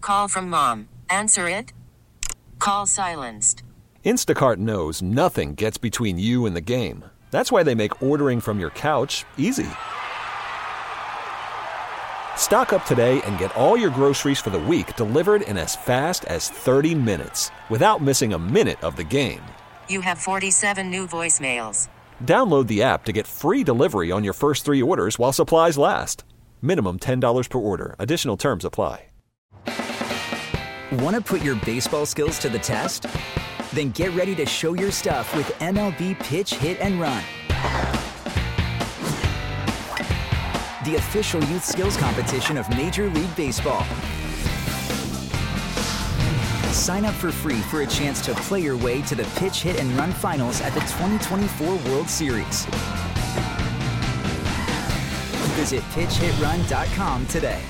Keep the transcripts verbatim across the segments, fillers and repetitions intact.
Call from mom. Answer it. Call silenced. Instacart knows nothing gets between you and the game. That's why they make ordering from your couch easy. Stock up today and get all your groceries for the week delivered in as fast as thirty minutes without missing a minute of the game. You have forty-seven new voicemails. Download the app to get free delivery on your first three orders while supplies last. Minimum ten dollars per order. Additional terms apply. Want to put your baseball skills to the test? Then get ready to show your stuff with M L B Pitch, Hit, and Run. The official youth skills competition of Major League Baseball. Sign up for free for a chance to play your way to the Pitch, Hit, and Run finals at the twenty twenty-four World Series. Visit pitch hit run dot com today.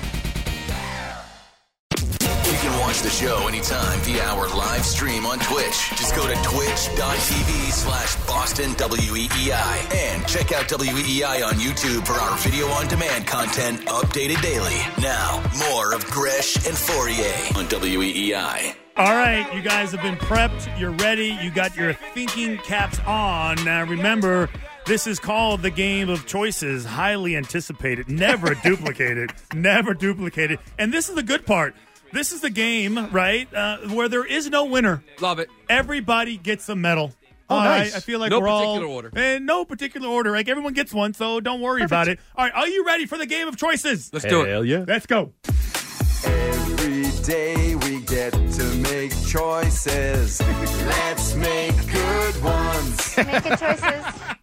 You can watch the show anytime via our live stream on Twitch. Just go to twitch.tv slash Boston W E E I and check out W E E I on YouTube for our video on demand content updated daily. Now, more of Gresh and Fourier on W E E I. All right, you guys have been prepped. You're ready. You got your thinking caps on. Now, remember, this is called the game of choices. Highly anticipated. Never duplicated. Never duplicated. And this is the good part. This is the game, right, uh, where there is no winner. Love it. Everybody gets a medal. Oh, all nice. Right? I feel like no we're all... particular order. In no particular order. Like, everyone gets one, so don't worry Perfect. about it. All right, are you ready for the game of choices? Let's do it. Hell yeah. Let's go. Every day we get to make choices. Let's make good ones. Making choices.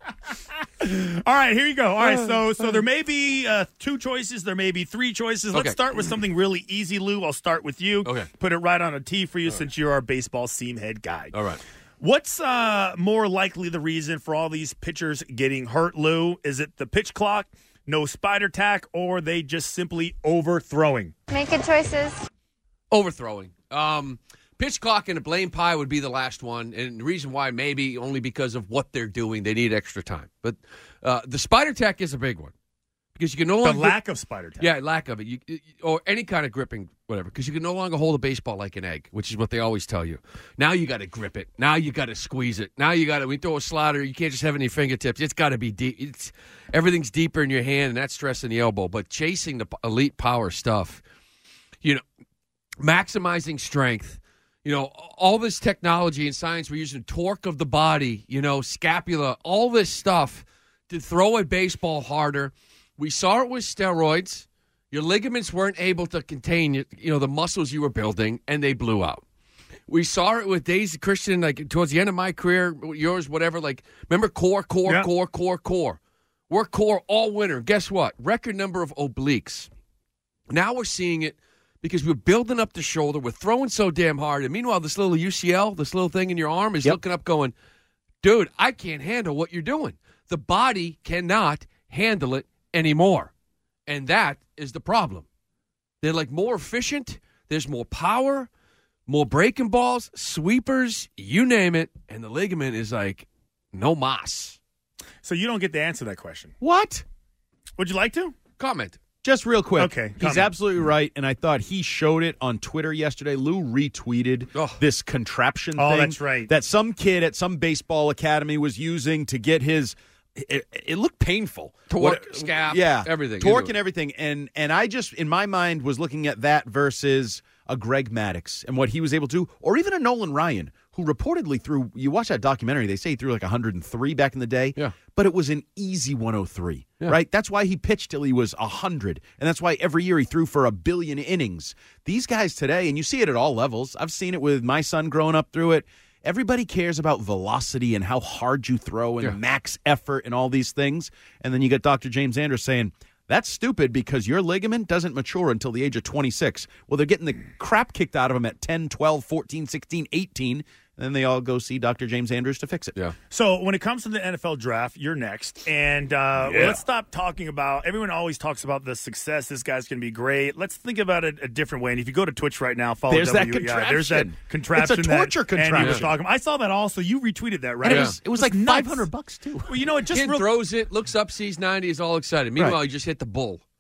All right, here you go. All right, so so there may be uh, two choices. There may be three choices. Let's Okay. start with something really easy, Lou. I'll start with you. Okay. Put it right on a tee for you since you're our baseball seam head guy. All right. What's uh, more likely the reason for all these pitchers getting hurt, Lou? Is it the pitch clock, no spider tack, or they just simply overthrowing? Making choices. Overthrowing. Um, pitch clock and a blame pie would be the last one. And the reason why, maybe only because of what they're doing. They need extra time. But uh, the spider tack is a big one. Because you can no The longer. lack of spider tack. Yeah, lack of it. You, or any kind of gripping, whatever. Because you can no longer hold a baseball like an egg, which is what they always tell you. Now you got to grip it. Now you got to squeeze it. Now you got to, when you throw a slider, you can't just have any fingertips. It's got to be deep. It's, everything's deeper in your hand, and that's stressing the elbow. But chasing the elite power stuff, you know, maximizing strength, you know, all this technology and science we're using, torque of the body, you know, scapula, all this stuff to throw a baseball harder. We saw it with steroids. Your ligaments weren't able to contain, you know, the muscles you were building, and they blew out. We saw it with Daisy Christian, like towards the end of my career, yours, whatever. Like, remember core, core, Yeah. core, core, core. We're core all winter. Guess what? Record number of obliques. Now we're seeing it because we're building up the shoulder. We're throwing so damn hard. And meanwhile, this little U C L, this little thing in your arm is Yep. looking up going, dude, I can't handle what you're doing. The body cannot handle it anymore. And that is the problem. They're like more efficient. There's more power, more breaking balls, sweepers, you name it. And the ligament is like, no mas. So you don't get to answer that question. What? Would you like to? Comment. Just real quick. Okay, He's comment. absolutely right, and I thought he showed it on Twitter yesterday. Lou retweeted Oh. this contraption Oh, thing. that's right. That some kid at some baseball academy was using to get his it, it looked painful. Torque, What- scap, yeah, everything Torque into and it. everything. And and I just, in my mind, was looking at that versus a Greg Maddux and what he was able to, or even a Nolan Ryan, who reportedly threw, you watch that documentary, they say he threw like one hundred three back in the day. Yeah. But it was an easy one oh three, Yeah. right? That's why he pitched till he was one hundred. And that's why every year he threw for a billion innings. These guys today, and you see it at all levels. I've seen it with my son growing up through it. Everybody cares about velocity and how hard you throw and Yeah. max effort and all these things. And then you got Doctor James Andrews saying, that's stupid because your ligament doesn't mature until the age of twenty-six. Well, they're getting the crap kicked out of them at ten, twelve, fourteen, sixteen, eighteen. And then they all go see Doctor James Andrews to fix it. Yeah. So when it comes to the N F L draft, you're next. And uh, Yeah. let's stop talking about, everyone always talks about the success. This guy's going to be great. Let's think about it a different way. And if you go to Twitch right now, follow There's that W E I. There's that contraption. contraption. It's a torture that Andy was contraption. talking about. I saw that also. You retweeted that, right? And it Yeah. was, it was like nuts. five hundred bucks, too. Well, you know, it just Kid real, throws it, looks up, sees ninety, is all excited. Meanwhile, Right. he just hit the bull.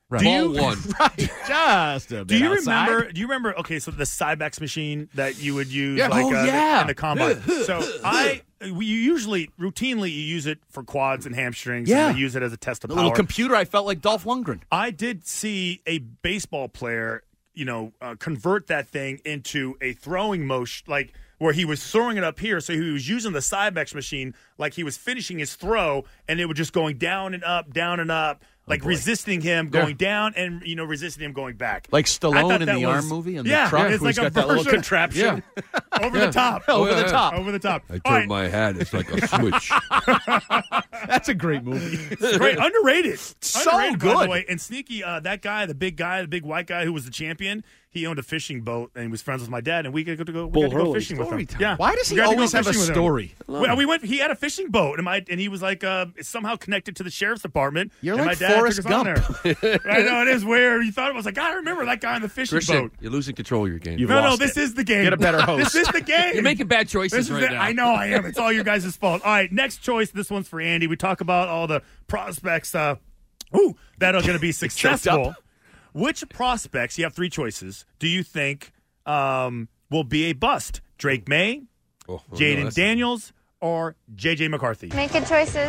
Right. Do Ball you, one. Right. Just a bit Do you outside. remember? Do you remember? Okay, so the Cybex machine that you would use, Yeah. like Oh, uh, yeah. in the combine. So I, we usually routinely you use it for quads and hamstrings. Yeah. and they use it as a test of The power. little computer, I felt like Dolph Lundgren. I did see a baseball player, you know, uh, convert that thing into a throwing motion, like where he was throwing it up here. So he was using the Cybex machine like he was finishing his throw, and it was just going down and up, down and up, like resisting him going Yeah. down and, you know, resisting him going back. Like I Stallone thought in that the was- Arm movie, in the yeah, truck, it's where he's like a got that little version- contraption. over Yeah. the top. Oh, Over yeah, the yeah. top. Over the top. I All turn right. my head. It's like a switch. That's a great movie. Great, underrated. So underrated, by good. the way. And Sneaky, uh, that guy, the big guy, the big white guy who was the champion, he owned a fishing boat and he was friends with my dad, and we got to go, we Bull got to go Hurley. fishing with Story him. time. Yeah. Why does We he got to go always have a fishing with him. story? Well, we went. He had a fishing boat, and my and he was like uh, somehow connected to the sheriff's department. You're and like my dad Forrest took us on Gump. there. I know it is weird. You thought it was like I remember that guy on the fishing Christian, boat. you're losing control of your game. You've No, no, lost this it. is the game. Get a better host. This is the game. You're making bad This choices is right the- now. I know I am. It's all your guys' fault. All right, next choice. This one's for Andy. We talk about all the prospects uh, ooh, that are going to be successful. Which prospects, you have three choices, do you think um, will be a bust? Drake May, Oh, oh, no, Jaden that's- Daniels, or J J McCarthy? Make good choices.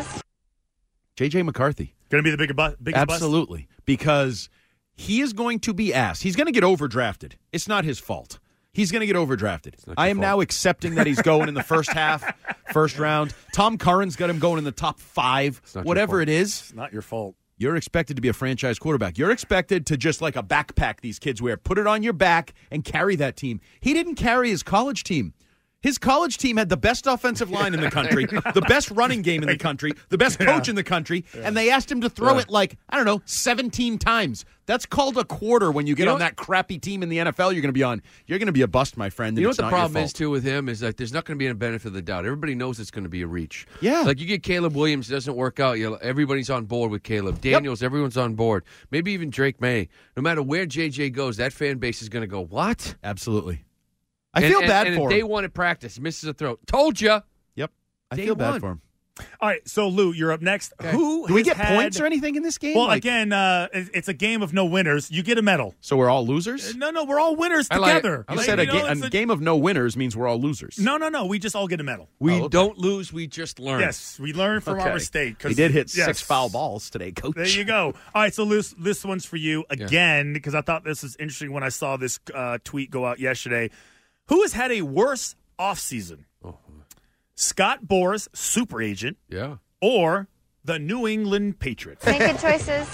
J J McCarthy. Going to be the big bu- biggest bust? Absolutely. Because he is going to be asked. He's going to get overdrafted. It's not his fault. He's going to get overdrafted. not I your am fault. now accepting that he's going in the first half, first round. Tom Curran's got him going in the top five. not your Whatever fault. it is, It's not your fault. you're expected to be a franchise quarterback. You're expected to just like a backpack these kids wear, put it on your back and carry that team. He didn't carry his college team. His college team had the best offensive line in the country, the best running game in the country, the best coach in the country, and they asked him to throw Yeah. it like, I don't know, seventeen times. That's called a quarter when you get You know on what- that crappy team in the N F L you're going to be on. You're going to be a bust, my friend. and You know what it's the not your problem is fault. too with him is that there's not going to be a benefit of the doubt. Everybody knows it's going to be a reach. Yeah. like you get Caleb Williams, it doesn't work out. You everybody's on board with Caleb Daniels. Everyone's on board. Maybe even Drake May. No matter where J J goes, that fan base is going to go what? Absolutely. I And- feel and- bad and for if him. Day one at practice, misses a throw. Told you. Yep. I Day feel bad one. for him. All right, so Lou, you're up next. Who Do we has get had- points or anything in this game? Well, Like- again, uh, it- it's a game of no winners. You get a medal. So we're all losers? No, no, we're all winners I like it. together. I You like said You a, know, ga- it's a game of no winners means we're all losers. No, no, no. We just all get a medal. We Oh, okay. don't lose. We just learn. Yes, we learn from Okay. our mistake. 'cause- He did hit yes. six foul balls today, coach. There you go. All right, so this, this one's for you again because I thought this was interesting when I saw this uh, tweet go out yesterday. Who has had a worse offseason? Oh. Scott Boras, super agent, Yeah. or the New England Patriots? Make good choices.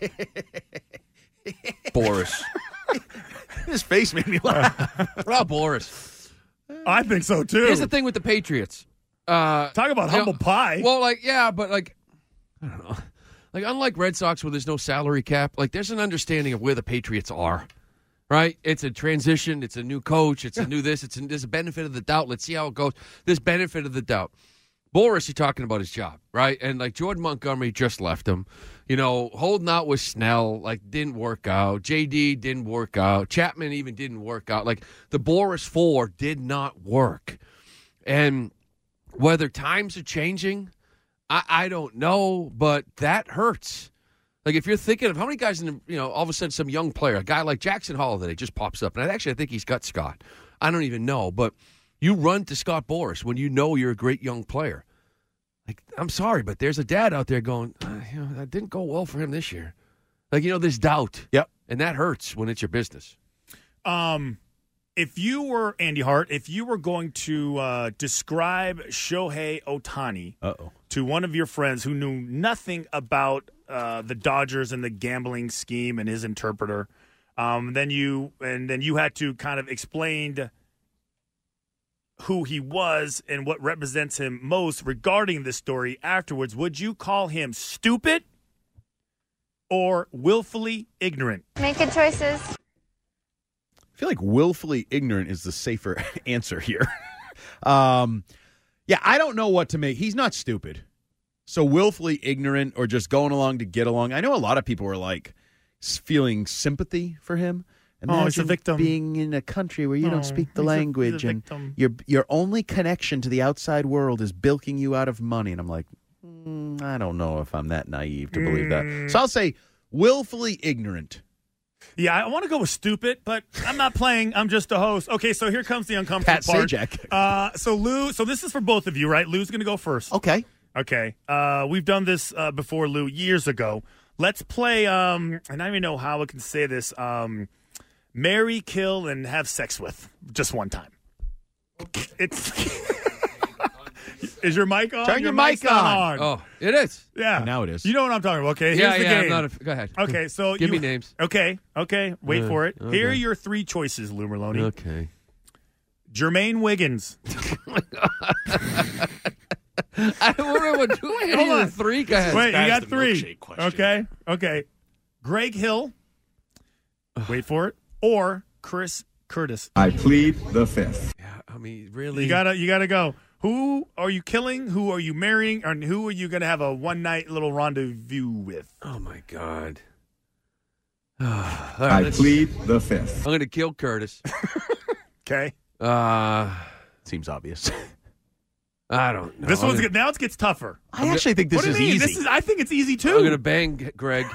Boris. His face made me laugh. Well, Boris. I think so, too. Here's the thing with the Patriots. Uh, Talk about you humble know, pie. Well, like, yeah, but like, I don't know. Like, unlike Red Sox where there's no salary cap, like, there's an understanding of where the Patriots are, right? It's a transition. It's a new coach. It's a new this. It's a, there's a benefit of the doubt. Let's see how it goes. There's benefit of the doubt. Boris, you're talking about his job, right? And, like, Jordan Montgomery just left him. You know, holding out with Snell, like, didn't work out. J D didn't work out. Chapman even didn't work out. Like, the Boris four did not work. And whether times are changing, I, I don't know, but that hurts. Like, if you're thinking of how many guys in the, you know, all of a sudden some young player, a guy like Jackson Holiday just pops up. And I actually I think he's got Scott. I don't even know. But you run to Scott Boris when you know you're a great young player. Like, I'm sorry, but there's a dad out there going, uh, you know, that didn't go well for him this year. Like, you know, there's doubt. Yep. And that hurts when it's your business. Um, if you were Andy Hart, if you were going to uh, describe Shohei Ohtani Uh-oh. to one of your friends who knew nothing about uh, the Dodgers and the gambling scheme and his interpreter, um, then you and then you had to kind of explain who he was and what represents him most regarding this story afterwards, would you call him stupid or willfully ignorant? Make good choices. I feel like willfully ignorant is the safer answer here. um, yeah, I don't know what to make. He's not stupid. So willfully ignorant or just going along to get along. I know a lot of people are like s- feeling sympathy for him. Imagine Oh, he's a victim. being in a country where you Oh, don't speak the he's a- he's a language and victim. your your only connection to the outside world is bilking you out of money. And I'm like, mm, I don't know if I'm that naive to believe that. So I'll say willfully ignorant. Yeah, I want to go with stupid, but I'm not playing. I'm just a host. Okay, so here comes the uncomfortable Pat part. Sajak. Uh, so Lou, so this is for both of you, right? Lou's going to go first. Okay. Okay. Uh, we've done this uh, before, Lou, years ago. Let's play, um, and I don't even know how I can say this, um, marry, kill, and have sex with just one time. It's Is your mic on? Turn your, your mic's mic on. on. Oh, it is. Yeah. Now it is. You know what I'm talking about, okay? Here's yeah, the yeah. game. I'm not a, go ahead. Okay, so Give you, me names. Okay, okay. Wait Uh, for it. okay. Here are your three choices, Lou Merlone. Okay. Jermaine Wiggins. I don't remember what two. Hold Hold on. on. Three. Go ahead. Wait, you That's got the three. milkshake question. Okay, okay. Greg Hill. Wait for it. Or Chris Curtis. I plead the fifth. Yeah, I mean, really. You gotta, you gotta go. Who are you killing? Who are you marrying? And who are you gonna have a one night little rendezvous with? Oh my God. All right, I let's- plead the fifth. I'm gonna kill Curtis. Okay. Uh, Seems obvious. I don't know. This I'm one's gonna, good. Now it gets tougher. I actually think this what do is you mean? easy. This is. I think it's easy too. I'm gonna bang Greg.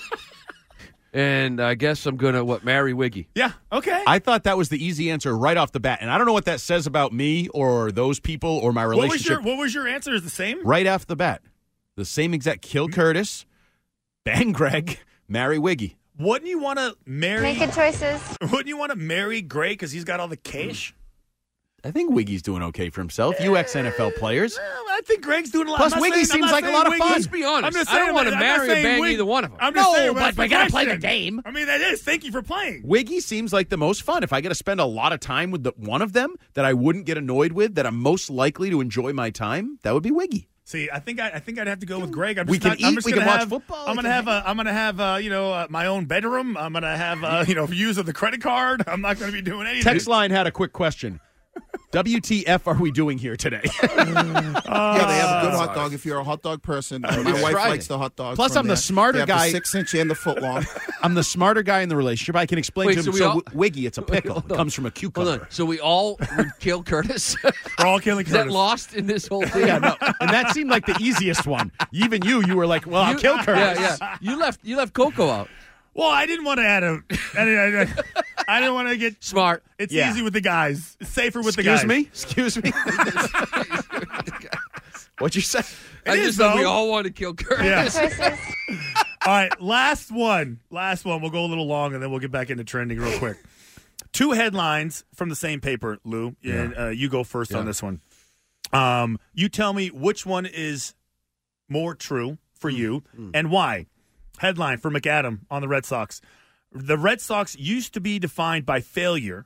And I guess I'm gonna what marry Wiggy. Yeah. Okay. I thought that was the easy answer right off the bat, and I don't know what that says about me or those people or my what was relationship. your What was your answer? Is the same? Right off the bat, the same exact. Kill Curtis, bang Greg, marry Wiggy. Wouldn't you want to marry? Make good choices. Wouldn't you want to marry Greg because he's got all the cash? I think Wiggy's doing okay for himself. You ex-N F L players. Well, I think Greg's doing a lot. Plus, I'm not Wiggy saying- I'm seems not like a saying lot of Wiggy- fun. Let's be honest. I'm just I don't saying, want to I'm not marry or saying bang Wig- either one of them. I'm just No, saying, but that's we the gotta play the question. game. I mean, that is. Thank you for playing. Wiggy seems like the most fun. If I get to spend a lot of time with the one of them that I wouldn't get annoyed with, that I'm most likely to enjoy my time, that would be Wiggy. See, I think I, I think I'd have to go with Greg. I'm We just can not, I'm eat, just we gonna can watch have, football, I'm we gonna can have a, I'm gonna have uh, you know uh, my own bedroom. I'm gonna have uh, you know views of the credit card. I'm not gonna be doing anything. Text line had a quick question. W T F are we doing here today? Yeah, they have a good hot dog if you're a hot dog person. Uh, my wife tried likes it. the hot dogs. Plus, from I'm the there. smarter They have guy. The six inch and the foot long. I'm the smarter guy in the relationship. I can explain Wait, to him. so we So, all- w- Wiggy, it's a pickle. hold It on. comes from a Hold cucumber. on. So we all would kill Curtis. We're all killing Is that Curtis. lost in this whole thing? Yeah, no, and that seemed like the easiest one. Even you, you were like, "Well, I'll You- kill Curtis." Yeah, yeah. You left. You left Coco out. Well, I didn't want to add a. I didn't, I didn't want to get. Smart. It's Yeah. easy with the guys. It's safer with Excuse the guys. me. Excuse me. What'd you say? I It just is, thought we though. all want to kill Curtis. Yeah. Choices. All right, last one. Last one. We'll go a little long, and then we'll get back into trending real quick. Two headlines from the same paper, Lou. And uh, you go first Yeah. on this one. Um, you tell me which one is more true for you and why. Headline for McAdam on the Red Sox. The Red Sox used to be defined by failure.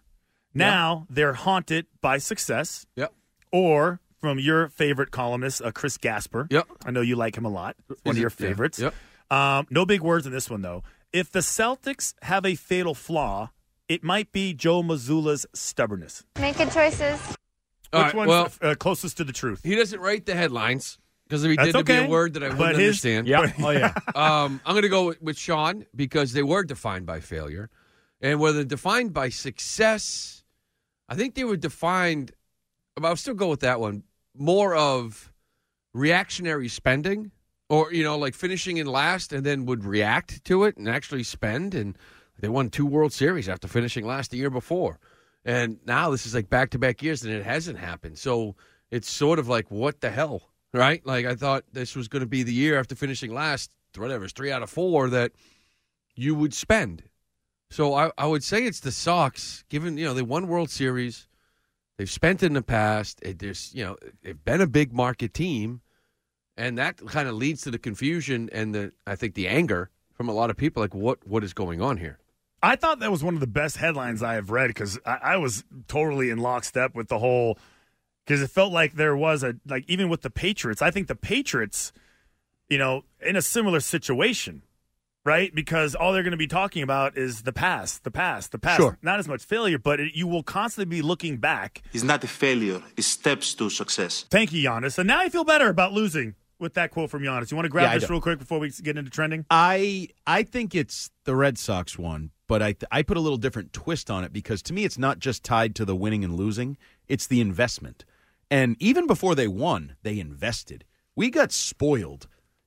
Now they're haunted by success. Yep. Or from your favorite columnist, uh, Chris Gasper. Yep. I know you like him a lot. One Is of your it? Yeah. favorites. Yep. Um, no big words in this one, though. If the Celtics have a fatal flaw, it might be Joe Mazzulla's stubbornness. Make good choices. All Which right, one's well, uh, closest to the truth? he doesn't write the headlines because if he That's did, it'd be okay. a word that I But wouldn't his- understand. Yeah. Oh yeah. Um, I'm going to go with, with Sean because they were defined by failure. And whether defined by success, I think they were defined, but I'll still go with that one, more of reactionary spending or, you know, like finishing in last and then would react to it and actually spend. And they won two World Series after finishing last the year before. And now this is like back-to-back years and it hasn't happened. So it's sort of like, what the hell, right? Like I thought this was going to be the year after finishing last, whatever, it's three out of four that you would spend. So I, I would say it's the Sox, given, you know, they won World Series. They've spent in the past. It, there's, you know, they've been a big market team. And that kind of leads to the confusion and the, I think, the anger from a lot of people. Like, what what is going on here? I thought that was one of the best headlines I have read because I, I was totally in lockstep with the whole – because it felt like there was a – like even with the Patriots, I think the Patriots, you know, in a similar situation, right? Because all they're going to be talking about is the past, the past, the past. Sure. Not as much failure, but it, you will constantly be looking back. It's not a failure. It's steps to success. Thank you, Giannis. And now I feel better about losing with that quote from Giannis. You want to grab Yeah, I this do. real quick before we get into trending? I I think it's the Red Sox one, but I I put a little different twist on it because to me it's not just tied to the winning and losing, it's the investment. And even before they won, they invested. We got spoiled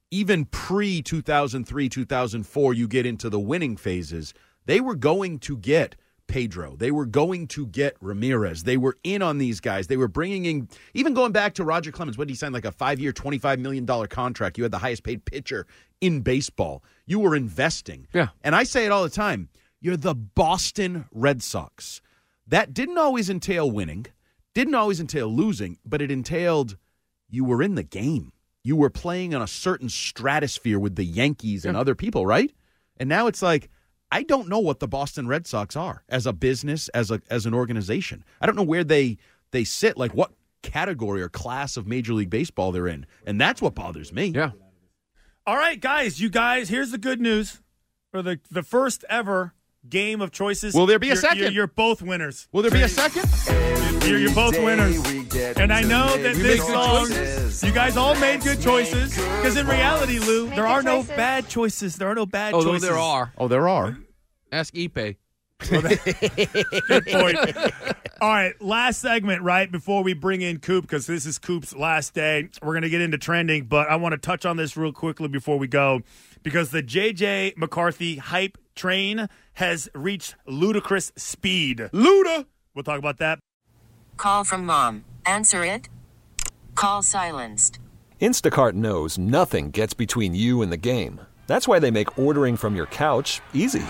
even pre two thousand three, two thousand four, you get into the winning phases, they were going to get Pedro. They were going to get Ramirez. They were in on these guys. They were bringing in, even going back to Roger Clemens, what did he sign, like a five-year, twenty-five million dollars contract? You had the highest-paid pitcher in baseball. You were investing. Yeah. And I say it all the time. You're the Boston Red Sox. That didn't always entail winning, didn't always entail losing, but it entailed you were in the game. You were playing on a certain stratosphere with the Yankees and Yeah. other people, right? And now it's like, I don't know what the Boston Red Sox are as a business, as a as an organization. I don't know where they they sit, like what category or class of Major League Baseball they're in. And that's what bothers me. Yeah. All right, guys, you guys, here's the good news. For the, the first ever game of choices. Will there be a you're, second? You're, you're both winners. Will there be a second? You're, you're both winners. And I know that We this make good song, choices. you guys all made good choices. Because in reality, Lou, there are no bad choices. There are no bad Oh, choices. there are. Oh, there are. Ask Ipe. Good point. All right, last segment, right, before we bring in Coop, because this is Coop's last day. We're going to get into trending, but I want to touch on this real quickly before we go, because the J J McCarthy hype train has reached ludicrous speed. Luda! We'll talk about that. Call from mom. Answer it. Call silenced. Instacart knows nothing gets between you and the game. That's why they make ordering from your couch easy.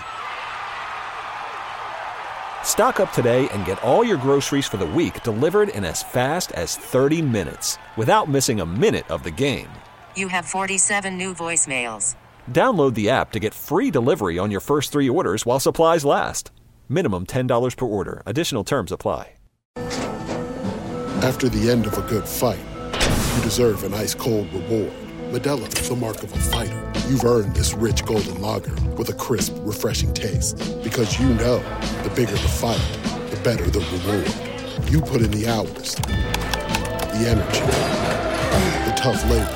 Stock up today and get all your groceries for the week delivered in as fast as thirty minutes without missing a minute of the game. You have forty-seven new voicemails. Download the app to get free delivery on your first three orders while supplies last. Minimum ten dollars per order. Additional terms apply. After the end of a good fight, you deserve an ice-cold reward. Modelo is the mark of a fighter. You've earned this rich golden lager with a crisp, refreshing taste. Because you know, the bigger the fight, the better the reward. You put in the hours, the energy, the tough labor.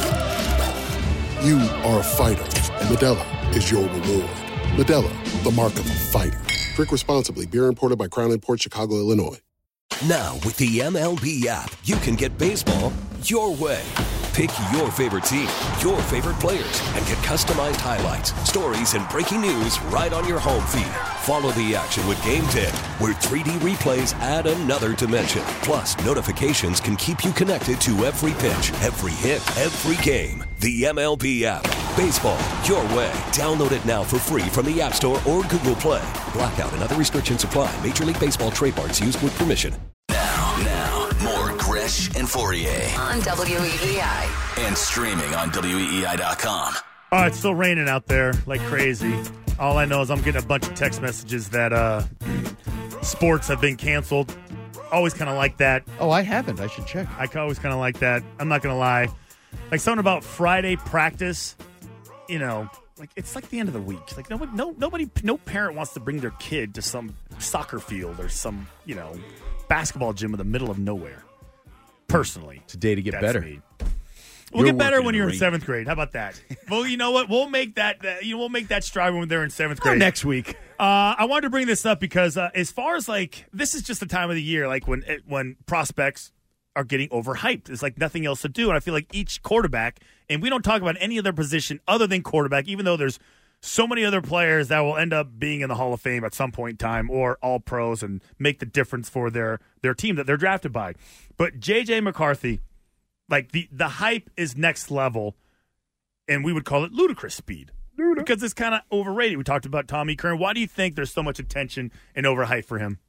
You are a fighter, and Modelo is your reward. Modelo, the mark of a fighter. Drink responsibly. Beer imported by Crown Imports, Chicago, Illinois. Now, with the M L B app, you can get baseball your way. Pick your favorite team, your favorite players, and get customized highlights, stories, and breaking news right on your home feed. Follow the action with Game Day, where three D replays add another dimension. Plus, notifications can keep you connected to every pitch, every hit, every game. The M L B app. Baseball your way. Download it now for free from the App Store or Google Play. Blackout and other restrictions apply. Major League Baseball trademarks used with permission. Now, now, more Gresh and Fourier. On W E E I. And streaming on W E E I dot com. Oh, it's still raining out there like crazy. All I know is I'm getting a bunch of text messages that uh, sports have been canceled. Always kind of like that. Oh, I haven't. I should check. I always kind of like that. I'm not going to lie. Like something about Friday practice, you know, like it's like the end of the week. Like nobody, no, nobody, no parent wants to bring their kid to some soccer field or some, you know, basketball gym in the middle of nowhere. Personally, It's a day to get that's better. me. We'll You're get better working when in you're the in rain. seventh grade. How about that? Well, you know what? We'll make that. Uh, you know, we'll make that stride when they're in seventh Oh, grade next week. Uh, I wanted to bring this up because uh, as far as like this is just the time of the year, like when it, when prospects are getting overhyped. There's like nothing else to do, and I feel like each quarterback, and we don't talk about any other position other than quarterback, even though there's so many other players that will end up being in the Hall of Fame at some point in time or all pros and make the difference for their their team that they're drafted by. But J J McCarthy, like the the hype is next level, and we would call it ludicrous speed. Because it's kind of overrated. We talked about Tommy Kern. Why do you think there's so much attention and overhype for him?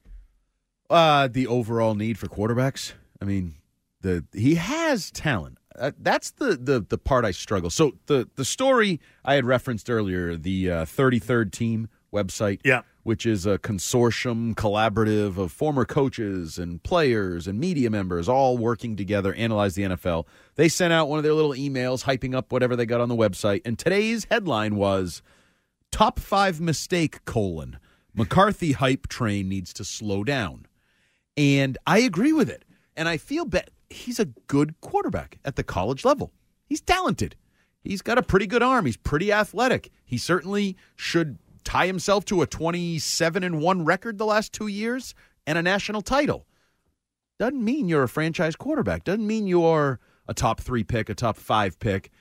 Uh, the overall need for quarterbacks. I mean, the he has talent. Uh, that's the, the the part I struggle. So the the story I had referenced earlier, the uh, thirty-third Team website, yeah, which is a consortium collaborative of former coaches and players and media members all working together, analyze the N F L. They sent out one of their little emails hyping up whatever they got on the website, and today's headline was top five mistake, colon, McCarthy hype train needs to slow down. And I agree with it. And I feel bad. He's a good quarterback at the college level. He's talented. He's got a pretty good arm. He's pretty athletic. He certainly should tie himself to a twenty-seven and one record the last two years and a national title. Doesn't mean you're a franchise quarterback. Doesn't mean you're a top three pick, a top five pick.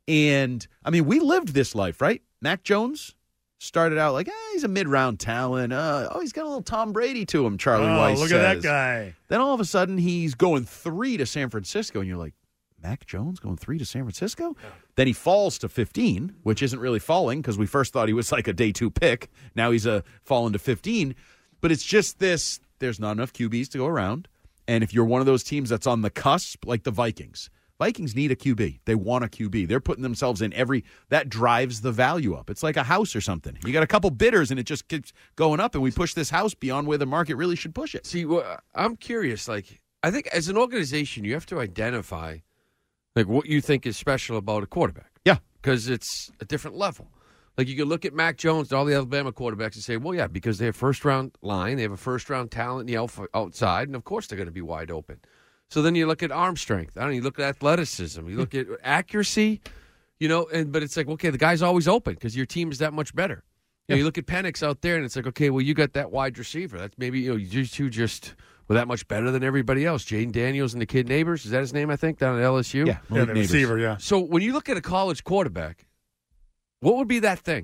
And, I mean, we lived this life, right? Mac Jones started out like, eh, he's a mid-round talent. Uh, oh, he's got a little Tom Brady to him, Charlie oh, Weiss look says. at that guy. Then all of a sudden, he's going three to San Francisco, and you're like, Mac Jones going three to San Francisco? Yeah. Then he falls to fifteen, which isn't really falling because we first thought he was like a day two pick. Now he's a fallen to fifteen. But it's just this, there's not enough Q Bs to go around. And if you're one of those teams that's on the cusp, like the Vikings, Vikings need a Q B. They want a Q B. They're putting themselves in every – that drives the value up. It's like a house or something. You got a couple bidders, and it just keeps going up, and we push this house beyond where the market really should push it. See, well, I'm curious. Like, I think as an organization, you have to identify – like what you think is special about a quarterback. Yeah. Because it's a different level. Like you can look at Mac Jones and all the Alabama quarterbacks and say, well, yeah, because they have first-round line, they have a first-round talent in the outside, and of course they're going to be wide open. So then you look at arm strength. I don't know, you look at athleticism. You look at accuracy, you know, and but it's like, okay, the guy's always open because your team is that much better. You know, you look at Penix out there, and it's like, okay, well, you got that wide receiver. That's maybe, you know, you two just – well, that much better than everybody else. Jaden Daniels and the kid Neighbors, is that his name, I think, down at L S U? Yeah, yeah the receiver, yeah. So when you look at a college quarterback, what would be that thing?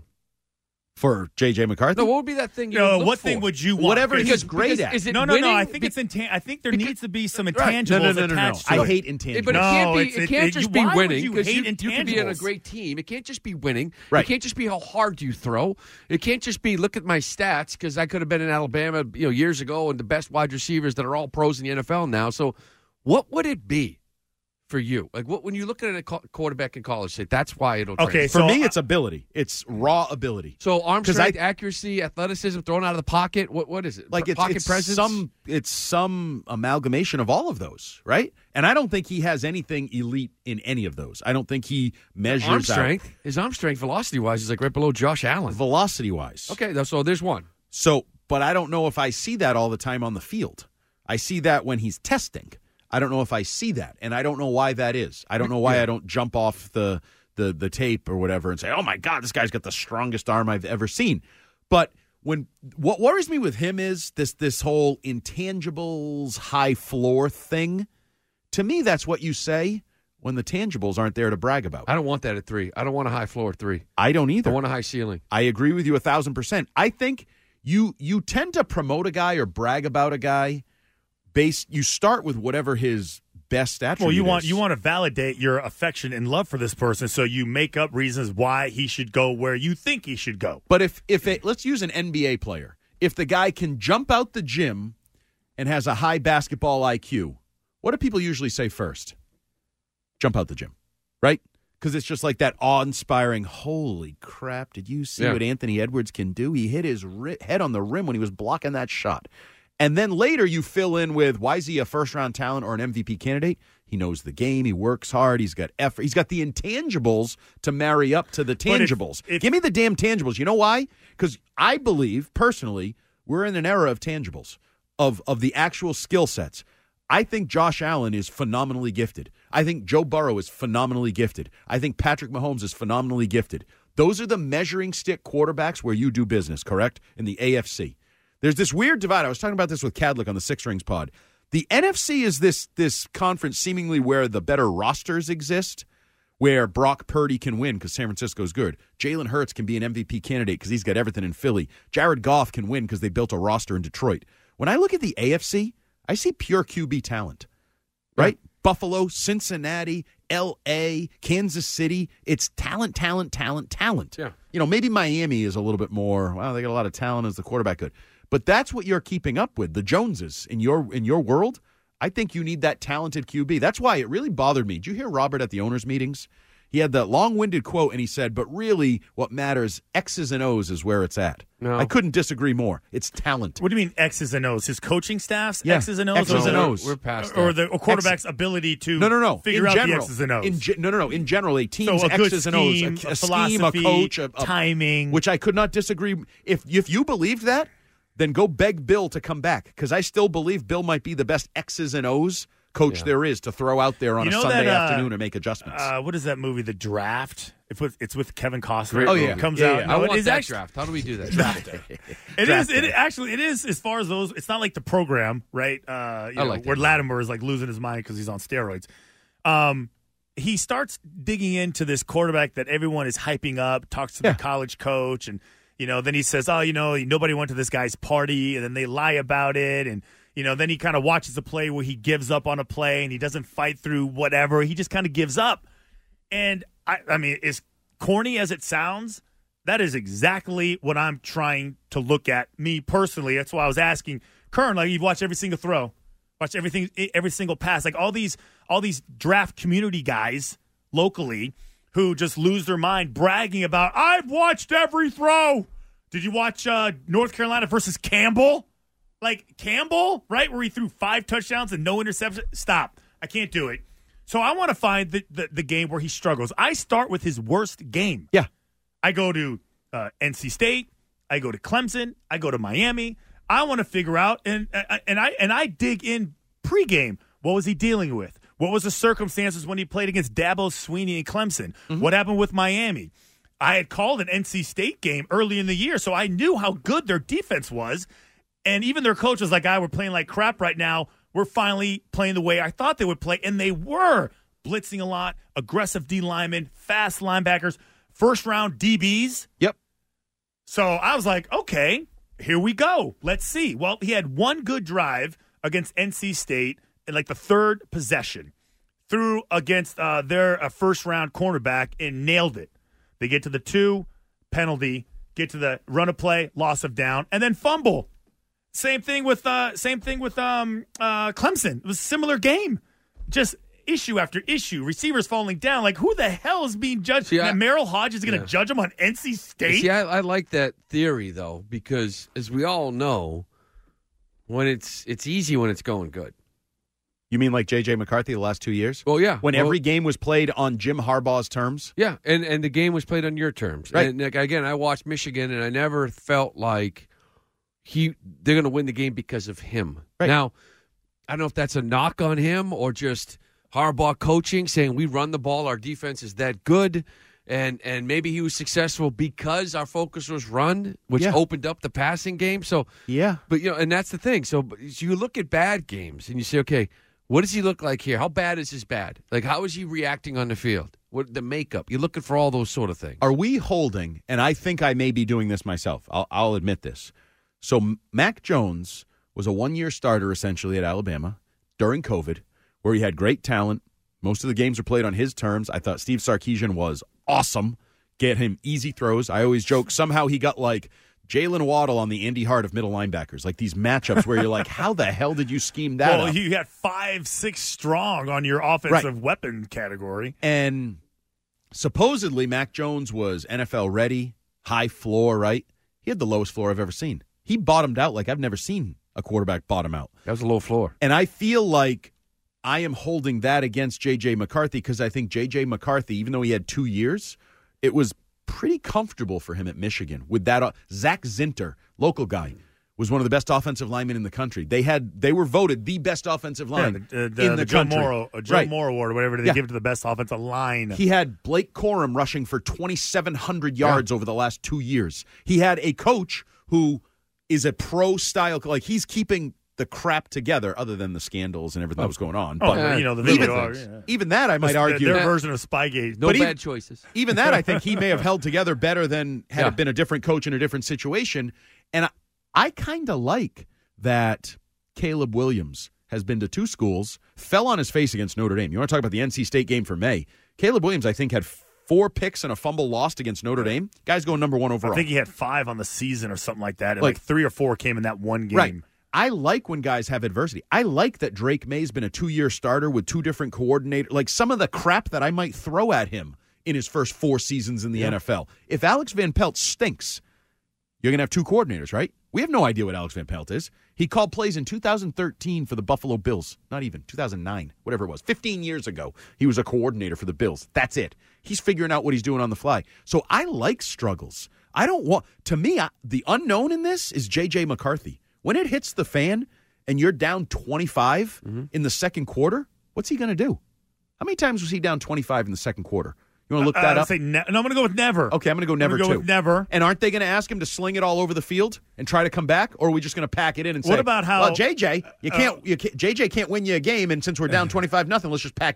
For J J. McCarthy? No, what would be that thing you no, would look what for? thing would you want? Whatever because, he's great because, at. Is it no, no, winning? no. I think Be- it's intan- I think there because, needs to be some intangibles right. no, no, no, no, attached no. to I it. hate intangibles. But it no, can't, be, it's, it it, can't it, just you, be why winning would you because hate you, intangibles? you can be on a great team. It can't just be winning. Right. It can't just be how hard you throw. It can't just be look at my stats because I could have been in Alabama, you know, years ago and the best wide receivers that are all pros in the N F L now. So, what would it be for you? Like, what when you look at a co- quarterback in college, say that's why it'll. Okay, train. For so me, I- it's ability. It's raw ability. So arm 'Cause strength, I- accuracy, athleticism, thrown out of the pocket. What what is it? Like it's, pocket it's presence. some it's some amalgamation of all of those, right? And I don't think he has anything elite in any of those. I don't think he measures arm out strength. His arm strength, velocity wise, is like right below Josh Allen. velocity wise. Okay, so there's one. So, but I don't know if I see that all the time on the field. I see that when he's testing. I don't know if I see that, and I don't know why that is. I don't know why Yeah. I don't jump off the, the the tape or whatever and say, "Oh my God, this guy's got the strongest arm I've ever seen." But when what worries me with him is this this whole intangibles high floor thing. To me, that's what you say when the tangibles aren't there to brag about. I don't want that at three. I don't want a high floor at three. I don't either. I want a high ceiling. I agree with you a thousand percent. I think you you tend to promote a guy or brag about a guy. Based, you start with whatever his best attribute Well, you want is. you want to validate your affection and love for this person, so you make up reasons why he should go where you think he should go. But if if it, let's use an N B A player. If the guy can jump out the gym and has a high basketball I Q, what do people usually say first? Jump out the gym, right? Because it's just like that awe-inspiring, holy crap, did you see Yeah. what Anthony Edwards can do? He hit his ri- head on the rim when he was blocking that shot. And then later you fill in with, why is he a first-round talent or an M V P candidate? He knows the game. He works hard. He's got effort. He's got the intangibles to marry up to the But if- tangibles. if- Give me the damn tangibles. You know why? Because I believe, personally, we're in an era of tangibles, of, of the actual skill sets. I think Josh Allen is phenomenally gifted. I think Joe Burrow is phenomenally gifted. I think Patrick Mahomes is phenomenally gifted. Those are the measuring stick quarterbacks where you do business, correct? In the A F C. There's this weird divide. I was talking about this with Cadlick on the Six Rings pod. The N F C is this this conference seemingly where the better rosters exist, where Brock Purdy can win because San Francisco's good. Jalen Hurts can be an M V P candidate because he's got everything in Philly. Jared Goff can win because they built a roster in Detroit. When I look at the A F C, I see pure Q B talent, right? Yeah. Buffalo, Cincinnati, L A, Kansas City. It's talent, talent, talent, talent. Yeah. You know, maybe Miami is a little bit more, well, they got a lot of talent as the quarterback could. But that's what you're keeping up with, the Joneses in your in your world. I think you need that talented Q B. That's why it really bothered me. Did you hear Robert at the owners' meetings? He had that long-winded quote, and he said, but really what matters, X's and O's is where it's at. No. I couldn't disagree more. It's talent. What do you mean X's and O's? His coaching staff's Yeah. X's and O's? X's or and the- O's. We're past Or that. the or quarterback's ability to No, no, no. figure in out general, the X's and O's. In ge- no, no, no. In general, a team's So a good X's and O's, scheme, a, a a scheme, a philosophy, coach, a, a, timing. which I could not disagree. If if you believed that, then go beg Bill to come back because I still believe Bill might be the best X's and O's coach Yeah. there is to throw out there on You a know Sunday that, uh, afternoon and make adjustments. Uh, what is that movie, The Draft? It's with, it's with Kevin Costner. Oh, yeah. It comes Yeah, out. yeah. No, I it want is that actually, draft. How do we do that? Draft It Draft is. It day. actually it is as far as those. It's not like the program, right? Uh, you I know, like that. where Latimer is like losing his mind because he's on steroids. Um, he starts digging into this quarterback that everyone is hyping up, talks to yeah. the college coach, and, you know, then he says, oh, you know, nobody went to this guy's party, and then they lie about it, and, you know, then he kind of watches a play where he gives up on a play, and he doesn't fight through whatever. He just kind of gives up. And, I, I mean, as corny as it sounds, that is exactly what I'm trying to look at, me personally. That's why I was asking Kern, like, you've watched every single throw, watched everything, every single pass. Like, all these all these draft community guys locally who just lose their mind bragging about, I've watched every throw. Did you watch uh, North Carolina versus Campbell? Like, Campbell, right, where he threw five touchdowns and no interception? Stop. I can't do it. So I want to find the, the, the game where he struggles. I start with his worst game. Yeah. I go to uh, N C State. I go to Clemson. I go to Miami. I want to figure out, and and I and I dig in pregame. What was he dealing with? What was the circumstances when he played against Dabo Swinney and Clemson? Mm-hmm. What happened with Miami? I had called an N C State game early in the year, so I knew how good their defense was. And even their coach was like, "I we're playing like crap right now. We're finally playing the way I thought they would play," and they were blitzing a lot, aggressive D linemen, fast linebackers. First-round D Bs. Yep. So I was like, okay, here we go. Let's see. Well, he had one good drive against N C State in like the third possession. Threw against uh, their uh, first-round cornerback and nailed it. They get to the two, penalty, get to the run of play, loss of down, and then fumble. Same thing with uh, same thing with um, uh, Clemson. It was a similar game. Just issue after issue, receivers falling down. Like, who the hell is being judged? See, I, Merrill Hodge is going to yeah. judge him on N C State? See, I, I like that theory, though, because as we all know, when it's it's easy when it's going good. You mean like J J McCarthy the last two years? Well, yeah. When well, every game was played on Jim Harbaugh's terms? Yeah, and, and the game was played on your terms. Right. And, like, again, I watched Michigan, and I never felt like he they're going to win the game because of him. Right. Now, I don't know if that's a knock on him or just Harbaugh coaching, saying we run the ball, our defense is that good, and and maybe he was successful because our focus was run, which yeah. opened up the passing game. So yeah, but you know, and that's the thing. So, so you look at bad games and you say, okay, what does he look like here? How bad is his bad? Like, how is he reacting on the field? What the makeup? You're looking for all those sort of things. Are we holding? And I think I may be doing this myself. I'll, I'll admit this. So Mac Jones was a one-year starter essentially at Alabama during COVID, where he had great talent. Most of the games were played on his terms. I thought Steve Sarkisian was awesome. Get him easy throws. I always joke, somehow he got like Jalen Waddle on the Andy Hart of middle linebackers. Like these matchups where you're like, how the hell did you scheme that well, up? you had five, six strong on your offensive right. weapon category. And supposedly Mac Jones was N F L ready, high floor, right? He had the lowest floor I've ever seen. He bottomed out like I've never seen a quarterback bottom out. That was a low floor. And I feel like I am holding that against J J McCarthy because I think J J McCarthy, even though he had two years, it was pretty comfortable for him at Michigan. With that, uh, Zach Zinter, local guy, was one of the best offensive linemen in the country. They had they were voted the best offensive line yeah, the, the, in the, the Joe country. Moore, a Joe right. Moore Award or whatever they yeah. give it to the best offensive line. He had Blake Corum rushing for twenty-seven hundred yards yeah. over the last two years. He had a coach who is a pro-style, like he's keeping the crap together other than the scandals and everything that was going on. Oh, but yeah, you know, the even, video, yeah. even that I might the, argue. Their version of Spygate. No but bad even, choices. Even that I think he may have held together better than had yeah. it been a different coach in a different situation. And I, I kind of like that Caleb Williams has been to two schools, fell on his face against Notre Dame. You want to talk about the N C State game for May. Caleb Williams, I think, had four picks and a fumble lost against Notre Dame. Guy's going number one overall. I think he had five on the season or something like that. And like, like three or four came in that one game. Right. I like when guys have adversity. I like that Drake May's been a two-year starter with two different coordinators. Like some of the crap that I might throw at him in his first four seasons in the yeah. N F L. If Alex Van Pelt stinks, you're going to have two coordinators, right? We have no idea what Alex Van Pelt is. He called plays in two thousand thirteen for the Buffalo Bills. Not even, two thousand nine, whatever it was. fifteen years ago, he was a coordinator for the Bills. That's it. He's figuring out what he's doing on the fly. So I like struggles. I don't want, to me, I, the unknown in this is J J McCarthy. When it hits the fan and you're down twenty-five mm-hmm. in the second quarter, what's he going to do? How many times was he down twenty-five in the second quarter? You want to look uh, that uh, up? Say ne- no, I'm going to go with never. Okay, I'm going to go never, I'm gonna too. go with never. And aren't they going to ask him to sling it all over the field and try to come back? Or are we just going to pack it in and say, what about how, well, J J, you can't, uh, you can't, J J can't win you a game, and since we're down twenty-five nothing, let's just pack it in.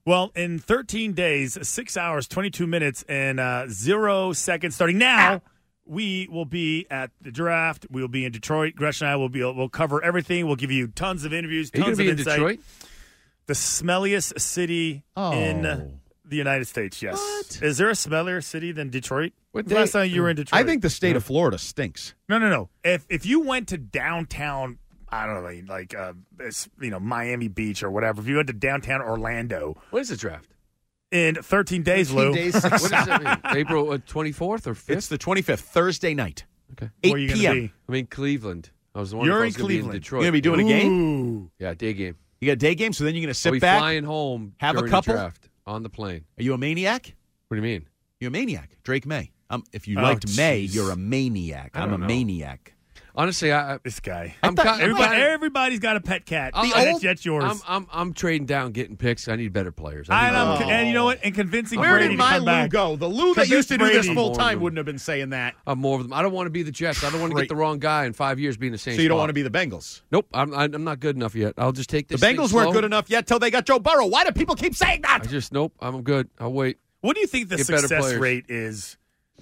Well, in thirteen days, six hours, twenty-two minutes, and uh, zero seconds starting now, we will be at the draft. We will be in Detroit. Gresh and I will be. We'll cover everything. We'll give you tons of interviews, Are you tons gonna of be in insight. Detroit? The smelliest city Oh. in the United States, yes. What? Is there a smellier city than Detroit? What the last day- time you were in Detroit? I think the state of Florida stinks. No, no, no. If if you went to downtown, I don't know, like uh, it's, you know, Miami Beach or whatever. If you went to downtown Orlando, What is the draft? in thirteen days, thirteen Lou. days, What does that mean? April twenty-fourth or fifth? It's the twenty-fifth, Thursday night. Okay. Where are eight you p.m. gonna be? I mean, Cleveland. I was wondering You're if I was in gonna be Cleveland. in Detroit. You're gonna be doing a game. Ooh. Yeah, day game. You got a day game, so then you're gonna sit I'll be back. flying home. have a during couple? the draft on the plane. Are you a maniac? What do you mean? You're a maniac. Drake May. Um, if you Oh, liked May, jeez. you're a maniac. I I'm a don't know. maniac. Honestly, I, I This guy. I'm thought- kind- Everybody, I'm- everybody's got a pet cat. The And old- it's- that's yours. I'm, I'm I'm trading down, getting picks. I need better players. I and, need I'm, more- and you know what? And convincing Where Brady did to my come Lou back. go? The Lou that Convince used to do this Brady. full time More wouldn't have been saying that. I'm more of them. I don't want to be the Jets. I don't want to Right. get the wrong guy in five years being the same. So you don't spot. want to be the Bengals. Nope. I'm I'm not good enough yet. I'll just take The this. thing Bengals weren't slow. good enough yet till they got Joe Burrow. Why do people keep saying that? I just nope. I'm good. I'll wait. What do you think the Get better success players. rate is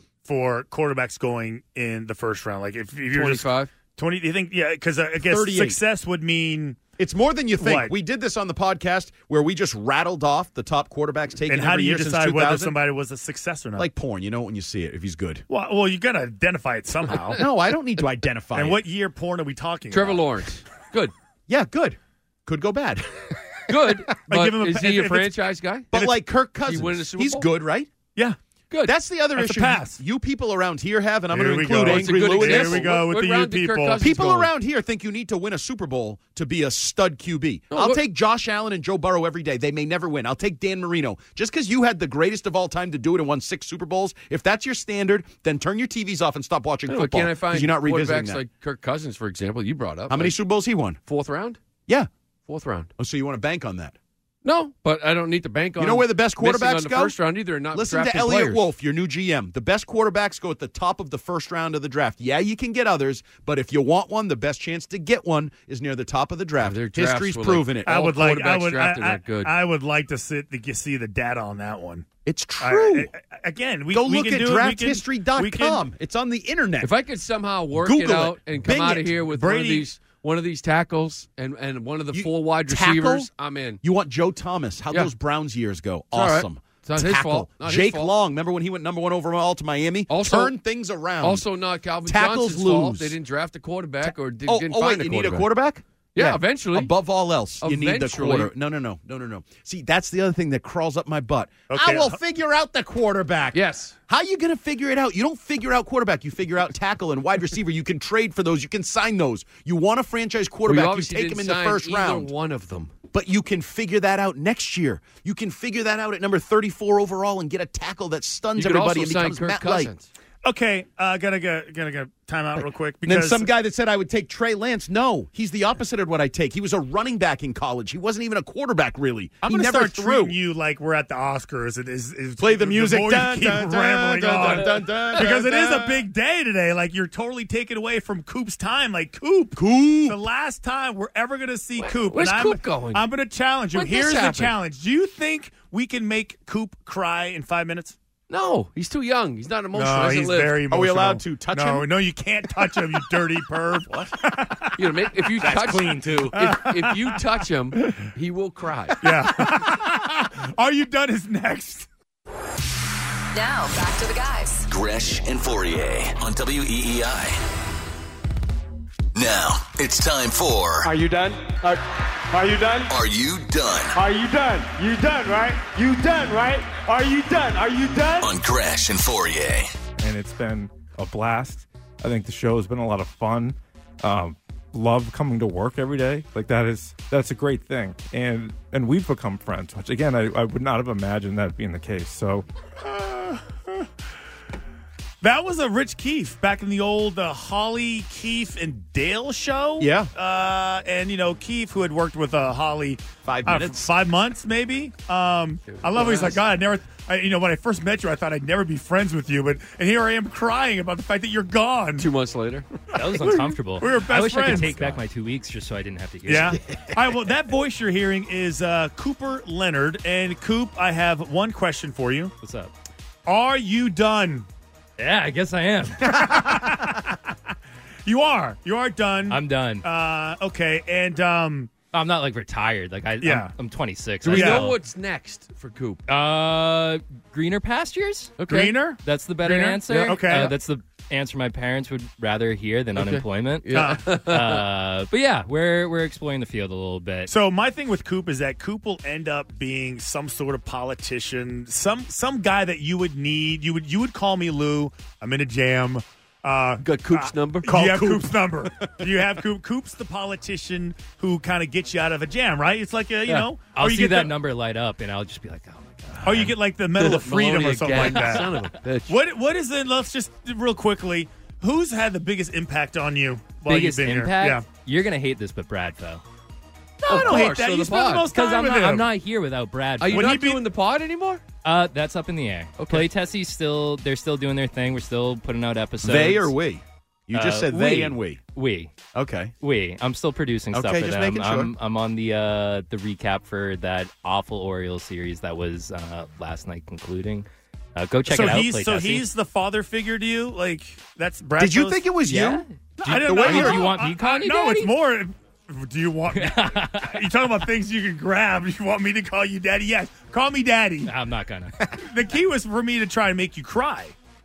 for quarterbacks going in the first round? Like if, if you're just twenty-five. twenty, do you think? Yeah, because I guess thirty-eight. success would mean. It's more than you think. What? We did this on the podcast where we just rattled off the top quarterbacks taken And how every do you year since decide two whether thousand. somebody was a success or not? Like porn, you know it when you see it if he's good. well, well, you got to identify it somehow. No, I don't need to identify And it. what year porn are we talking Trevor about? Lawrence. Good. Yeah, good. Could go bad. Good. But give him a- is if- he a if it's- franchise guy? But like Kirk Cousins, win a Super he's Bowl? good, right? Yeah. Good. That's the other That's a issue pass. You, you people around here have, and I'm Here going we to include go. It's a Angry good Lou in example. this. Here we go with What the you round did Kirk people. Cousins People go in? around here think you need to win a Super Bowl to be a stud Q B. No, I'll what- take Josh Allen and Joe Burrow every day. They may never win. I'll take Dan Marino. Just because you had the greatest of all time to do it and won six Super Bowls, if that's your standard, then turn your T Vs off and stop watching No, but football. can I find you're not revisiting quarterbacks that. like Kirk Cousins, for example? You brought up How many like, Super Bowls he won? fourth round? Yeah. Fourth round. Oh, so you want to bank on that? No, but I don't need to bank on. You know where the best missing quarterbacks on the go? first round either. And not Listen to drafting Elliott players. Wolf, your new G M. The best quarterbacks go at the top of the first round of the draft. Yeah, you can get others, but if you want one, the best chance to get one is near the top of the draft. their drafts History's were proven like- it. I All would like. I quarterbacks would. drafted I, aren't good. I, I would like to sit to see the data on that one. It's true. I- I- again, we Go we look can at do it. We draft can- history dot we can- com. It's on the internet. If I could somehow work Google it out it. and come Bing out it. of here with one of Brady- these one of these tackles and, and one of the You- four wide tackle? receivers, I'm in. You want Joe Thomas. How'd Yeah. those Browns years go? all right. Awesome. It's not his Tackle. fault. Not his Jake fault. Long. Remember when he went number one overall to Miami? Also- Turn things around. Also, not Calvin Tackles Johnson's fault. lose. They didn't draft a quarterback or did, oh, didn't oh find wait, a you need a quarterback. quarterback? Yeah, eventually. Above all else, you need the Eventually. quarter. No, no, no, no, no, no. See, that's the other thing that crawls up my butt. Okay. I will figure out the quarterback. Yes. How are you going to figure it out? You don't figure out quarterback. You figure out tackle and wide receiver. You can trade for those. You can sign those. You want a franchise We quarterback, you obviously take didn't him in the sign first either round. one of them. But you can figure that out next year. You can figure that out at number thirty-four overall and get a tackle that stuns You could everybody also and sign becomes Kirk Matt Light. Cousins. Okay, uh, gotta go. Gotta go. Time out real quick And then because some guy that said I would take Trey Lance. No, he's the opposite of what I take. He was a running back in college. He wasn't even a quarterback, really. I'm he gonna never start threw. treating you like we're at the Oscars. It is, is Play the music. more you Dun, keep dun, dun, rambling dun, on. dun, dun, dun, because it dun, is a dun. big day today. Like you're totally taken away from Coop's time. Like Coop, Coop. the last time we're ever gonna see Coop. where's and I'm, Coop going? I'm gonna challenge you. When'd this Here's the happen? challenge. Do you think we can make Coop cry in five minutes? No, he's too young. He's not emotional. No, He hasn't he's lived. very Are emotional. we allowed to touch no, him? No, you can't touch him, you dirty perv. You know, make, if you touch clean, too. If, if you touch him, he will cry. Yeah. Are You Done is next. Now, back to the guys. Gresh and Fourier on W E E I. Now, it's time for Are you done? Are, are you done? Are You Done? Are you done? You done, right? You done, right? Are you done? Are you done? On Gresh and Fourier. And it's been a blast. I think the show has been a lot of fun. Um, love coming to work every day. Like that is that's a great thing. And and we've become friends, which again I, I would not have imagined that being the case. So That was a Rich Keefe back in the old uh, Holly, Keefe, and Dale show. Yeah. Uh, and, you know, Keefe, who had worked with uh, Holly five uh, minutes, five months, maybe. Um, I love how he's like, God, I never, I, you know, when I first met you, I thought I'd never be friends with you. But and here I am crying about the fact that you're gone. Two months later. That was uncomfortable. We were best I wish friends. I could take back my two weeks just so I didn't have to hear Yeah. it. All right, well, that voice you're hearing is uh, Cooper Leonard. And, Coop, I have one question for you. What's up? Are you done? Yeah, I guess I am. You are. You are done. I'm done. Uh, okay, and um, I'm not like retired. Like I, Yeah. I'm, I'm twenty-six. Do we I know still- what's next for Coop? Uh, greener pastures. Okay. Greener? That's the better Greener? answer. Yeah, okay. Uh, that's the answer my parents would rather hear than Okay. unemployment. Yeah. uh, but yeah, we're we're exploring the field a little bit. So my thing with Coop is that Coop will end up being some sort of politician, some some guy that you would need. You would you would call me Lou. I'm in a jam. Uh, Got Coop's uh, number? Do Call you have Coop. Coop's number? Do you have Coop? Coop's the politician who kind of gets you out of a jam, right? It's like a, you Yeah. know, I'll or you see get that the, number light up, and I'll just be like, oh my god. or you get like the Medal of Freedom or Maloney something again. like that. Son of a bitch. What what is it? Let's just real quickly. Who's had the biggest impact on you while Biggest you've been impact? here? You're gonna hate this, but Bradfo. No, I don't hate course, that. so You the spend the pod. most Because time I'm with not, him. I'm not here without Brad. Are you When not he be- doing the pod anymore? Uh, that's up in the air. Okay. Play Tessie's still. They're still doing their thing. We're still putting out episodes. They or we? You just Uh, said they we. and we. We. Okay. We. I'm still producing stuff Okay, for just them. making sure. I'm, I'm on the uh, the recap for that awful Orioles series that was uh, last night concluding. Uh, go check so it out. he's Play so Tessie. he's the father figure to you. Like that's Brad. Did you think it was Yeah. you? I Do- don't the know. way you- I- do you want me I- calling I- you No, daddy? it's more. Do you want me? You talking about things you can grab? You want me to call you daddy? Yes, call me daddy. I'm not gonna. The key was for me to try and make you cry.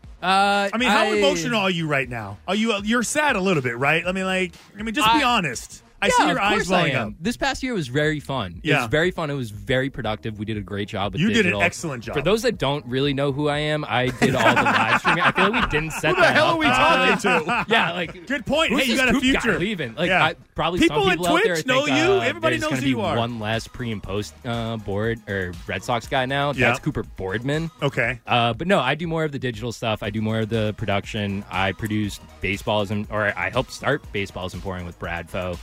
Uh, I mean, how I- emotional are you right now? Are you? You're sad a little bit, right? I mean, like, I mean, just be I- honest. I yeah, see your of eyes course I welling am. up. This past year was very fun. It Yeah. was very fun. It was very productive. We did a great job with You did an digital. excellent job. For those that don't really know who I am, I did all the live streaming. I feel like we didn't set Who the that hell up are we properly. talking to? Yeah, like Good point. who's Hey, you this got a Coop guy future. leaving? Like Yeah. I, probably People some at people out there Twitch think, know you. uh, Everybody there's knows gonna who be you are. One last pre and post uh, board or Red Sox guy now. Yeah. That's Cooper Boardman. Okay. Uh, but no, I do more of the digital stuff. I do more of the production. I produced Baseballs and or I helped start Baseballs Emporium with Bradfo.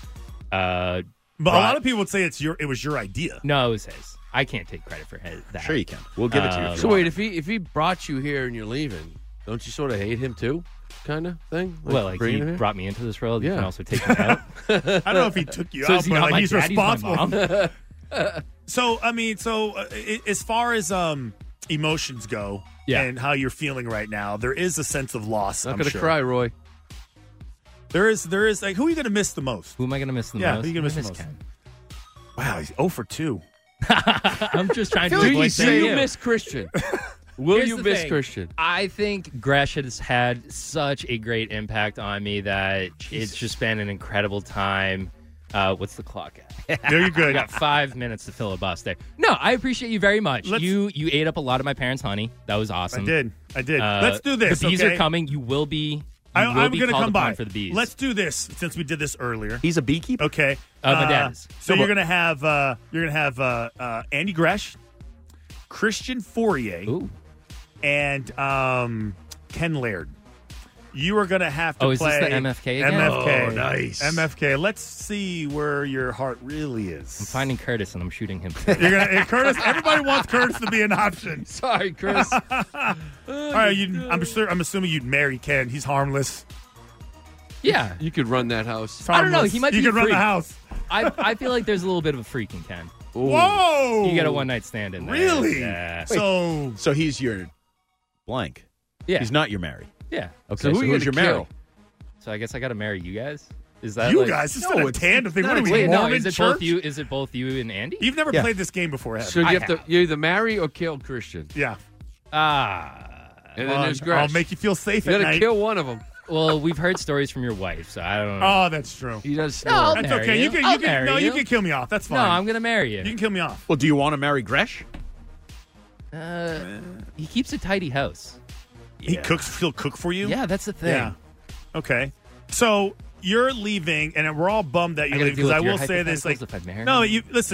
Uh, But a brought- lot of people would say it's your. It was your idea. No, it was his. I can't take credit for his, that. Sure you can. We'll give it to you. Uh, if you So want. wait, if he if he brought you here and you're leaving, don't you sort of hate him too, kind of thing? Well, like bringing he him here? brought me into this world. You Yeah. can also take me out. I don't know if he took you So out, is he but not like, my he's dad? He's my responsible. mom? So I mean, so uh, i- as far as um emotions go, Yeah. and how you're feeling right now, there is a sense of loss. Not I'm gonna sure. cry, Roy. There is. There is. Like, who are you going to miss the most? Who am I going to miss the Yeah, most? who you gonna I miss the miss most? Ken. Wow, he's zero for two. I'm just trying to Do avoid you, do saying you you. miss Christian? Will Here's you the miss thing. Christian? I think Gresh has had such a great impact on me that it's just been an incredible time. Uh, what's the clock at? There you go. I got five minutes to filibuster. No, I appreciate you very much. Let's- you you ate up a lot of my parents' honey. That was I awesome. did. I did. Uh, Let's do this. The bees okay? are coming. You will be. You I, will I'm be going to called come upon by for the bees. Let's do this since we did this earlier. He's a beekeeper. Okay. Uh, my dad is. So you're going to have uh, you're going to have uh, uh, Andy Gresh, Christian Fourier, Ooh. and um, Ken Laird. You are going to have to Oh, is this play the M F K again? M F K. Oh, nice. M F K. Let's see where your heart really is. I'm finding Curtis and I'm shooting him. You're gonna, hey, Curtis. Everybody wants Curtis to be an option. Sorry, Chris. All right, you, I'm sure. I'm assuming you'd marry Ken. He's harmless. Yeah. You could run that house. He's I don't know. harmless. He might you be could run the free. house. I I feel like there's a little bit of a freak in Ken. Ooh. Whoa! You get a one night stand in there. Really? Yeah. So So he's your blank. Yeah. He's not your Mary. Yeah. Okay, So so, who are you who's your gonna Mary? kill? So I guess I got to marry you guys. Is that you like, guys, this No, is a it's tandem thing. not What are we, Wait, no. Mormon Is it church? both you? Is it both you and Andy? You've never Yeah. played this game before, have So you? you I have to have. you either marry or kill Christian, Yeah. Ah. and then Well, there's Gresh. I'll make you feel safe You at got to night. kill one of them. Well, we've heard stories from your wife, so I don't know. Oh, that's true. He does. No, snore. I'll That's marry okay. you. You can. I'll You can. marry No, you you. can kill me off. That's no, fine. I'm gonna marry you. You can kill me off. Well, do you want to marry Gresh? Uh, he keeps a tidy house. He cooks. He'll cook for you. Yeah, that's the thing. Yeah. Okay. So you're leaving, and we're all bummed that I you're gotta leaving deal because I with your will say this: like, hypotheticals if I marry no, him? you listen.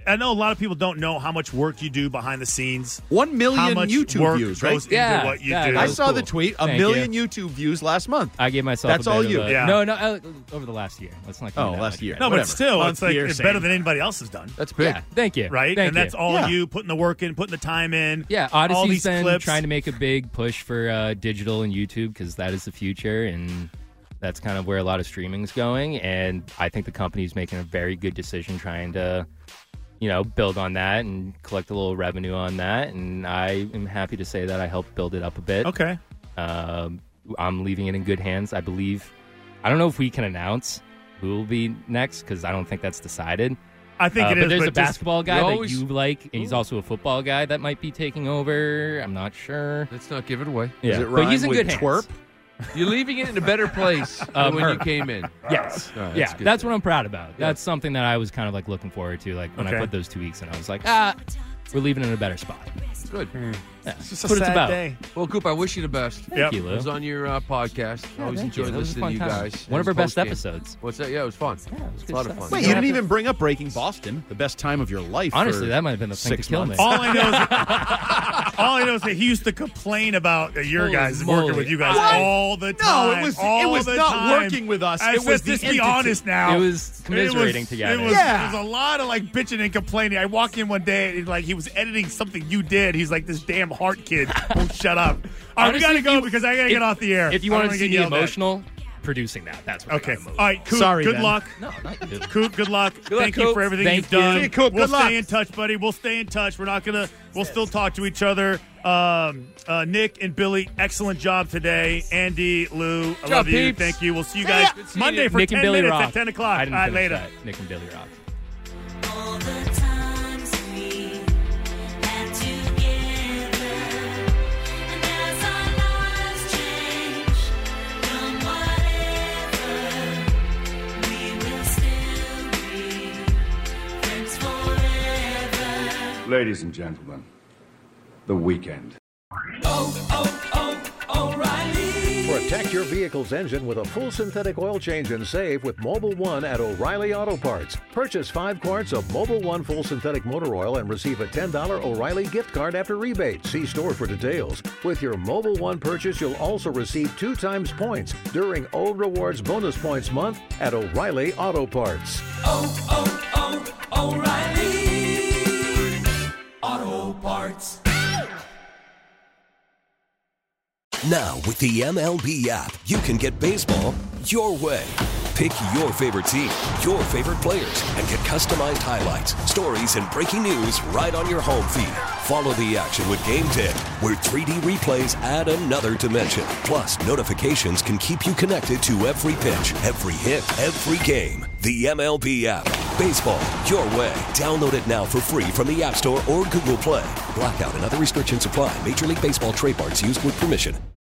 I know a lot of people don't know how much work you do behind the scenes. One million how much YouTube work views, goes right? into Yeah, what you yeah, do. I was saw cool. the tweet. A Thank million you. YouTube views last month. I gave myself. That's a bit all of you. A, Yeah. No, no, uh, over the last year. Let's not. Give Oh, me that last much year. credit. No, but Whatever. still, Month, it's like year, it's same. better than anybody else has done. That's big. Yeah, thank you. Right? Thank and that's you. all Yeah. you putting the work in, putting the time in. Yeah, all Odyssey's these been clips. trying to make a big push for uh, digital and YouTube because that is the future, and that's kind of where a lot of streaming is going. And I think the company's making a very good decision trying to, you know, build on that and collect a little revenue on that. And I am happy to say that I helped build it up a bit. Okay. Um, I'm leaving it in good hands. I believe. I don't know if we can announce who will be next because I don't think that's decided. I think Uh, it but is, there's but a just- basketball guy You that always- you like, and he's also a football guy that might be taking over. I'm not sure. Let's not give it away. Yeah, Does it but he's rhyme in with good twerp? hands. You're leaving it in a better place than Um, when her. you came in. Yes. All right, yeah, that's that's, good. what I'm proud about. That's something that I was kind of like looking forward to. Like when Okay. I put those two weeks in, I was like, ah, we're leaving it in a better spot. Good. Yeah, It's just that's a what it's sad about. day. Well, Coop, I wish you the best. Thank Yep. you, I Lou. was on your uh, podcast. Yeah, Always thank you. enjoyed It was a listening to you fun time. guys. One of It our was best post-game. episodes. What's that? Yeah, it was fun. Yeah, it was It's good a lot of stuff. fun. Wait, you didn't even bring up Breaking Boston, the best time of your life. Honestly, for that might have been the thing six to kill months. me. All I know is that, all I know is that he used to complain about uh, your Holy guys moly. working with you guys What? all the No, time. it was- it all was the not time. working with us. I It said, was the let's be entity. honest now. It was commiserating it was, together. It was, Yeah. it was a lot of like bitching and complaining. I walked in one day and like he was editing something you did. He's like, this damn Hart kid won't shut up. All right, we Honestly, gotta if go you- because I gotta if- get off the air. If you I want don't to wanna see get me yelled at. emotional, producing that. That's what Okay. I got All right, Coop, Sorry, good Ben. luck. No, not you. Coop, good luck. luck, Thank you Coop. for everything Thank you've done. you. See you, Coop. We'll Good luck. stay in touch, buddy. We'll stay in touch. We're not gonna. We'll still talk to each other. Um, uh, Nick and Billy, excellent job today. Andy, Lou, I Job, love you. peeps. Thank you. We'll see you See guys ya. Good seeing Monday you. for Nick ten and Billy minutes rock. at ten o'clock. I didn't All right, finish later. that. Nick and Billy rock. All the times we had together, and as our lives change from whatever, we will still be friends forever. Ladies and gentlemen, The Weekend. Protect your vehicle's engine with a full synthetic oil change and save with Mobile One at O'Reilly Auto Parts. Purchase five quarts of Mobile One full synthetic motor oil and receive a ten dollars O'Reilly gift card after rebate. See store for details. With your Mobile One purchase, you'll also receive two times points during O Rewards Bonus Points Month at O'Reilly Auto Parts. Oh, oh, oh, O'Reilly Auto Parts. Now, with the M L B app, you can get baseball your way. Pick your favorite team, your favorite players, and get customized highlights, stories, and breaking news right on your home feed. Follow the action with Game Day, where three D replays add another dimension. Plus, notifications can keep you connected to every pitch, every hit, every game. The M L B app. Baseball your way. Download it now for free from the App Store or Google Play. Blackout and other restrictions apply. Major League Baseball trademarks used with permission.